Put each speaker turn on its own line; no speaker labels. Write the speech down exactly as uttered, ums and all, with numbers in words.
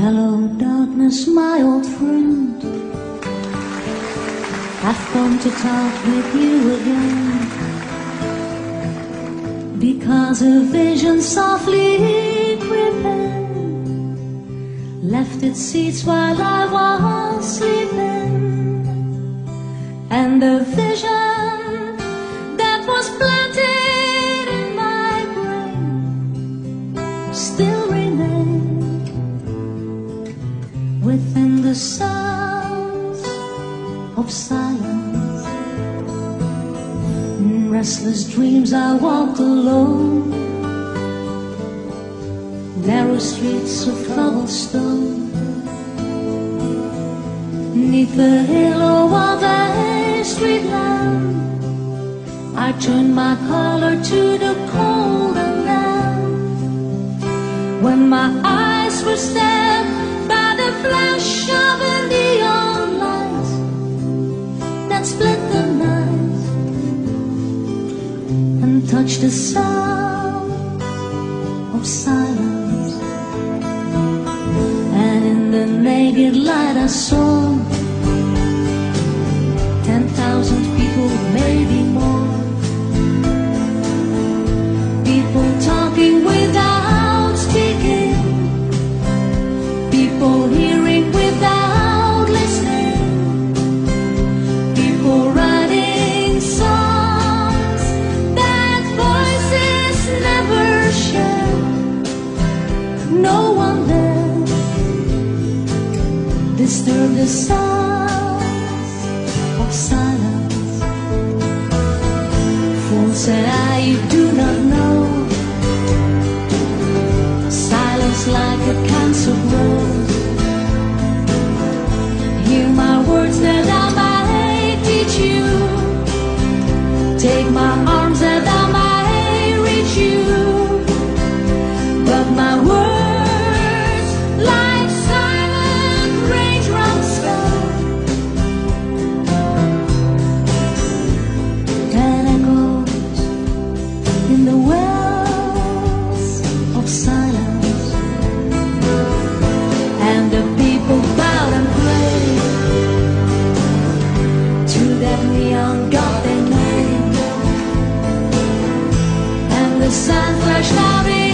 Hello, darkness, my old friend. I've come to talk with you again, because a vision softly creeping left its seats while I was sleeping, and the vision that was planted in my brain still remains within the sounds of silence. In restless dreams I walked alone, narrow streets of cobblestone, neath the halo of a street lamp. I turned my collar to the cold and damp, when my eyes were stabbed by the flash of a neon light that split the night and touched the sound of silence. And in the naked light I saw ten thousand people, maybe more, people talking without speaking, people hearing without listening, people writing songs that voices never share. No one there disturbed the sounds of silence. Fools said I do not know, silence like a cancer grows. Hear my words that I might teach you, take my arms that I might reach you, but my words like silent raindrops fell and echoes in the wells of silence. And the people bowed and prayed to that neon god they made, and the sun flashed out in